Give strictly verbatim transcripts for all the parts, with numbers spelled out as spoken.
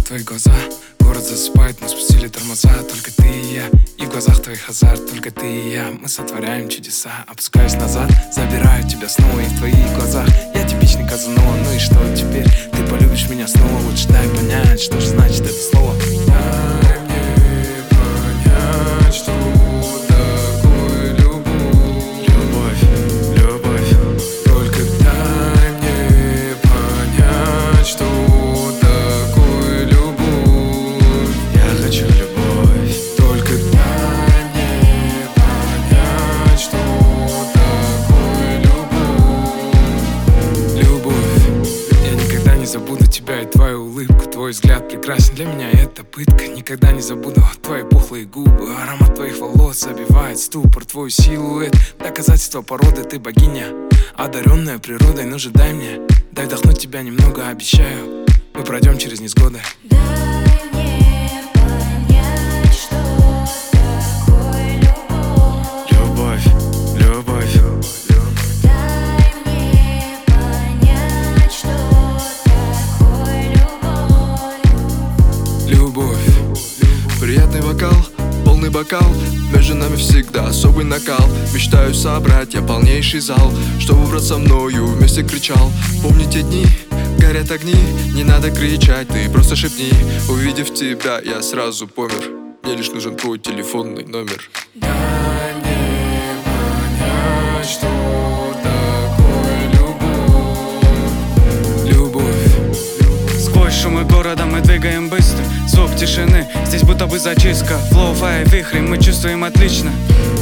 твои глаза. Город засыпает, мы спустили тормоза. Только ты и я, и в глазах твоих азарт. Только ты и я, мы сотворяем чудеса. Опускаюсь назад, забираю тебя снова. И в твоих глазах я типичный Казанова. Ну и что теперь? Ты полюбишь меня снова. Лучше дай понять, что же значит это слово. Дай мне понять, что такое любовь. Любовь, любовь. Только дай мне понять, что такое любовь. Я хочу любовь. Только дай мне понять, что такое любовь. Любовь. Я никогда не забуду тебя и твою улыбку. Твой взгляд прекрасен, для меня это пытка. Никогда не забуду твои пухлые губы. Аромат твоих волос забивает ступор. Твой силуэт, доказательство породы. Ты богиня, одаренная природой. Ну же дай мне, дай вдохнуть тебя немного, обещаю. Мы пройдем через невзгоды. Дай мне понять, что такое любовь. Любовь, любовь. Дай мне понять, что такое любовь. Любовь. Приятный вокал, полный бокал. Между нами всегда особый накал. Мечтаю собрать я полнейший зал, чтобы брат со мною вместе кричал. Помни те дни, горят огни. Не надо кричать, ты просто шепни. Увидев тебя, я сразу помер. Мне лишь нужен твой телефонный номер. Дай мне понять, что такое любовь. Любовь. Сквозь шумы города мы двигаем быстро. Звук тишины, здесь будто бы зачистка. Флоу, фай, вихри, мы чувствуем отлично.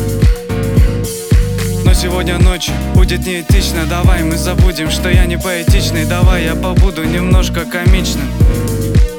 Но сегодня ночью будет неэтично. Давай мы забудем, что я не поэтичный. Давай я побуду немножко комичным.